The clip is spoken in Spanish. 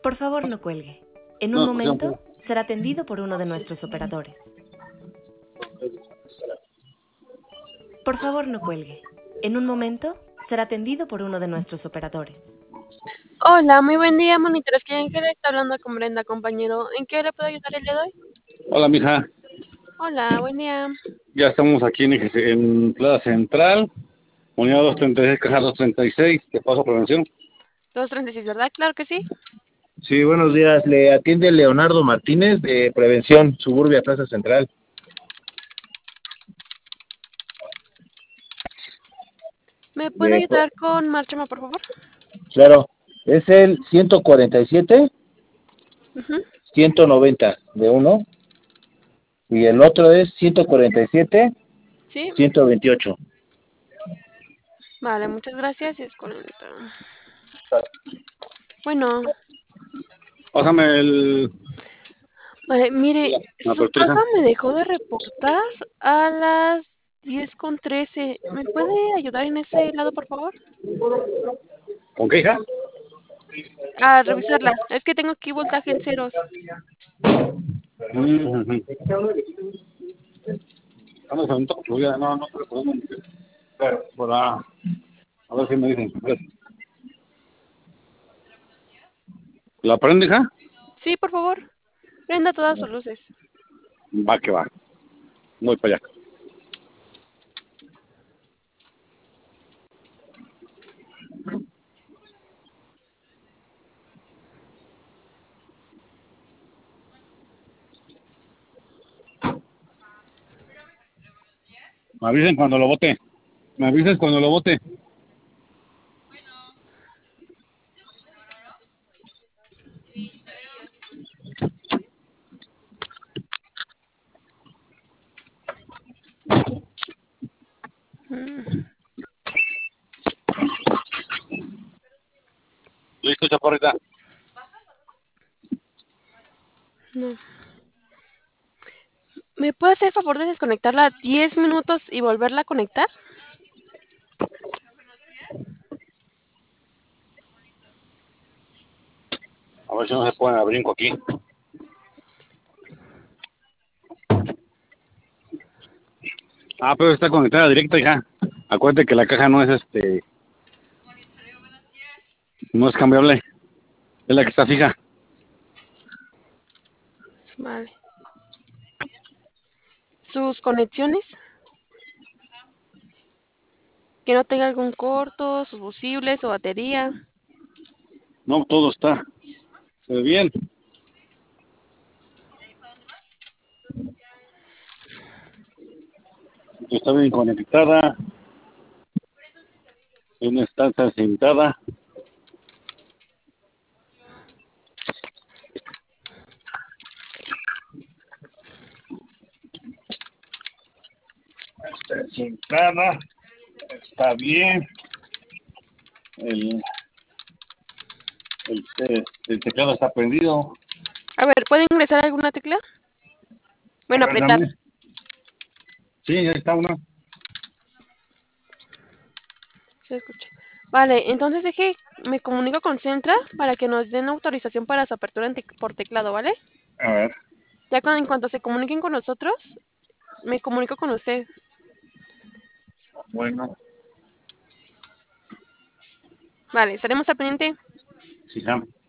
Por favor, no cuelgue. En un No, escuché un momento poco. será atendido por uno de nuestros operadores. Por favor, no cuelgue. En un momento será atendido por uno de nuestros operadores. Hola, muy buen día, monitores. ¿Quién quiere estar hablando con Brenda, compañero? ¿En qué le puedo ayudar el día de hoy? Hola, mija. Hola, buen día. Ya estamos aquí en Plaza Central, unidad 236, caja 236, de paso prevención. 236, ¿verdad? Claro que sí. Sí, buenos días. Le atiende Leonardo Martínez de Prevención, Suburbia Plaza Central. ¿Me puede ayudar con Márchame, por favor? Claro, es el 147, Ujú. 190 de uno y el otro es 147, Sí, 128. vale, muchas gracias. Y es 40. Bueno, Pásame vale, mire, la su apertura. caja me dejó de reportar a las 10:13. ¿Me puede ayudar en ese lado, por favor? ¿Con qué, hija? A revisarla. Es que tengo aquí voltaje en ceros. Vamos a un toque. No, por a ver si me dicen. ¿La prende, hija? Sí, por favor. Prenda todas sus luces. Va que va. Voy para allá. Me avisen cuando lo bote. Me avises cuando lo bote. Mm, Listo, chaparrita. no. ¿Me puede hacer el favor de desconectarla 10 minutos y volverla a conectar? A ver si no se ponen a brinco aquí. Ah, pero está conectada directa, hija. Acuérdate que la caja no es no es cambiable. Es la que está fija. Vale. Sus conexiones, que no tenga algún corto, sus fusibles o batería. No, todo está. Se ve bien. Está bien conectada. No está sentada. Está sentada. Está bien. El, el teclado está prendido. A ver, ¿puede ingresar alguna tecla? A Bueno, ver, apretar. dame. Sí, ahí está una. Se escucha. Vale, entonces me comunico con Centra para que nos den autorización para su apertura por teclado, ¿vale? A ver. Ya en cuanto se comuniquen con nosotros, me comunico con usted. Bueno. Vale, estaremos al pendiente. Sí, ya.